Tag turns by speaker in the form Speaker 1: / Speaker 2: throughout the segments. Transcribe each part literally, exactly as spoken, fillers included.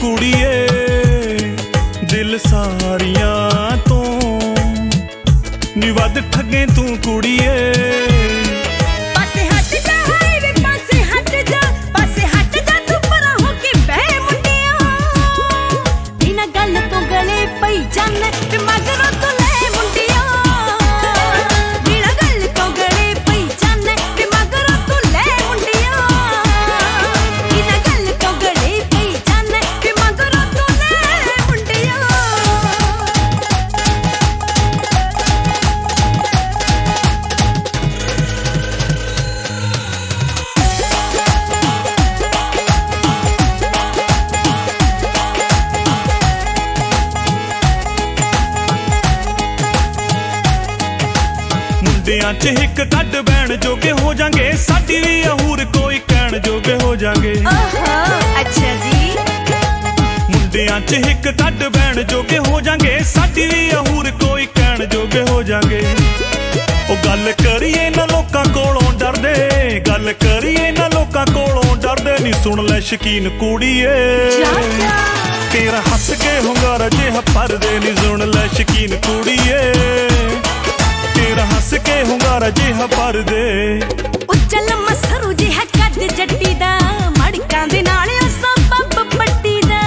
Speaker 1: कुड़िए दिल सारियां तो नी वध ठगे तू कुड़िए। मुंडियां च हिक कड बैण जोगे हो जांगे, साडी भी अहूर कोई कहण जोगे हो जांगे।
Speaker 2: अच्छा जी।
Speaker 1: मुंडियां च हिक कड बैण जोगे हो जांगे, साडी भी अहूर कोई कहण जोगे हो जांगे। ओ गल करिए ना लोकां कोलों डरदे, गल करिए ना लोकां कोलों डरदे नी, सुन लै शकीन कुड़िए तेरा हस के हुंगारा जिहा भरदे नी, सुन लै शकीन कुड़िए तेरा हस के हुंगारा जिहा भर दे।
Speaker 2: उच्चल मसरू जिहा कद जट्टी दा, मड़कां दे नाल असां पब पट्टी दा।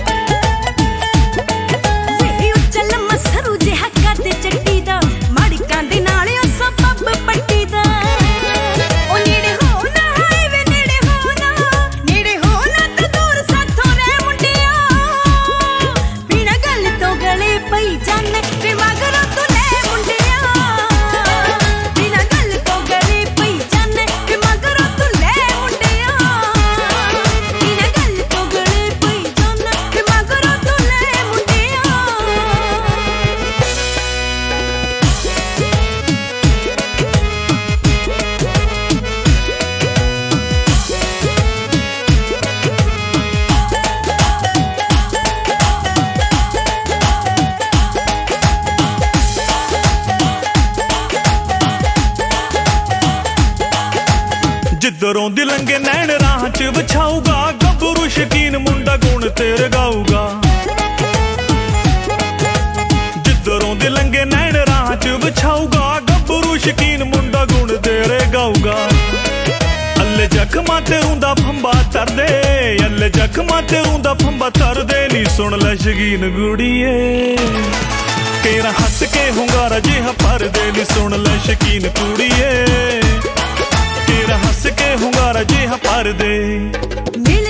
Speaker 2: वे उच्चल मसरू जिहा कद जट्टी दा, मड़कां दे नाल असां पब पट्टी दा। ओ नेड़े हो ना हाय वे नेड़े हो ना, नेड़े हो ना ते दूर साथों रे मुंडिया, बिना गल तो गले पई जाने वे मगरों तू ले मुंडिया।
Speaker 1: जिधरों दी लंघे नैन राह च विछाऊगा, गब्बरू शकीन मुंडा गुण तेरे गाऊगा। जिधरों दी लंघे नैन राह च विछाऊगा, गब्बरू शकीन मुंडा गुण तेरे गाऊगा। अल्ले जख्मा ते रूंदा फंबा तर दे, अल्ले जख्मा ते रूंदा फंबा तर दे नी, सुन लै शकीन गुड़िए तेरा हस के हुंगारा जिहा भर दे नी, सुन लै शकीन कुड़िए तेरा हस के हुंगारा जिहा भर दे।